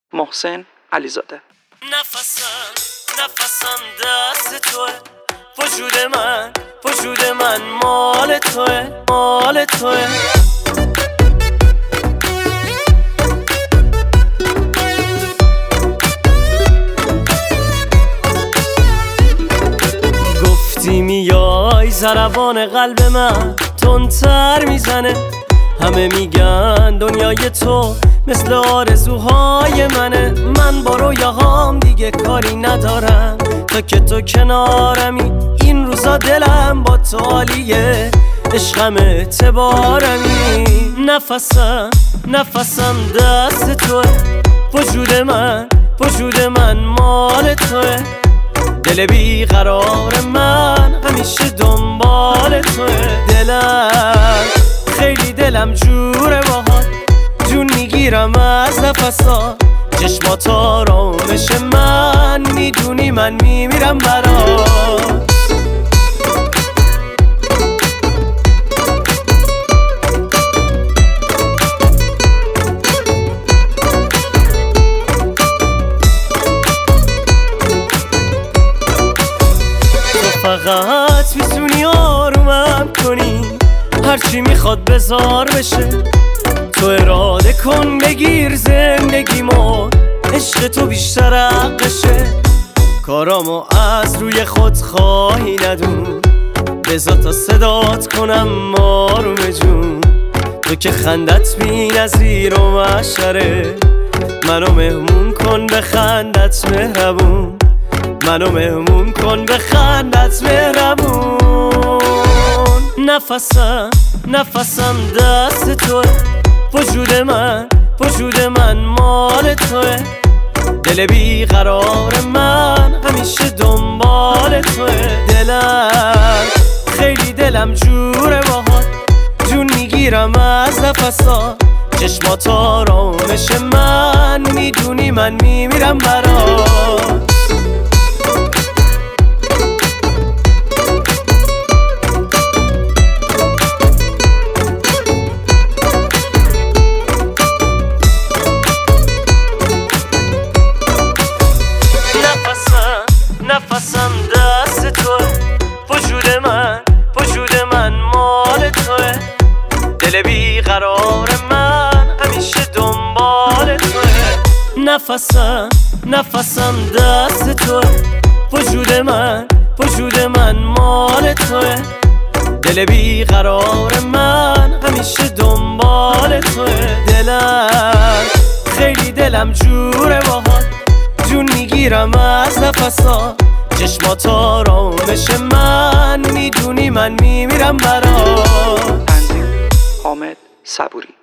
محسن علیزاده. نفسم دست توه، وجود من مال توه. گفتی میای ضربان قلب من تندتر میزنه، همه میگن دنیای تو مثل آرزوهای منه. من با رویاهام دیگه کاری ندارم، تا که تو کنارمی این روزا دلم با تو عالیه، عشقم اعتبارمی. نفسم دست توه، وجود من مال توه. دل بیقرار من همیشه دنبال توه. دلم جوره باهات، جون میگیرم از نفسات. چشمات آرامش من، میدونی من میمیرم برات. تو فقط میتونی آرومم کنی، هرچی میخواد بذار بشه. تو اراده کن بگیر زندگیمو، عشق تو بیشتر حقشه. کارامو از روی خود خواهی ندون، بذار تا صدات کنم آروم جون. تو که خندت بی نظیر و محشره، منو مهمون کن به خندت مهربون. منو مهمون کن به خندت مهربون. نفسم دست توه، وجود من مال توه. دل بیقرار من همیشه دنبال توه. دلم جوره باهات، جون میگیرم از نفسات. چشمات آرامش من، میدونی من میمیرم برات. نفسم دست توه، وجود من مال توه. دل بیقرار من همیشه دنبال توه. نفسم دست توه، وجود من مال توه. دل بیقرار من همیشه دنبال توه. دلم جوره باهات، جون میگیرم از نفسات. چشمات آرامش من، میدونی من میمیرم برات. حامد صبوری.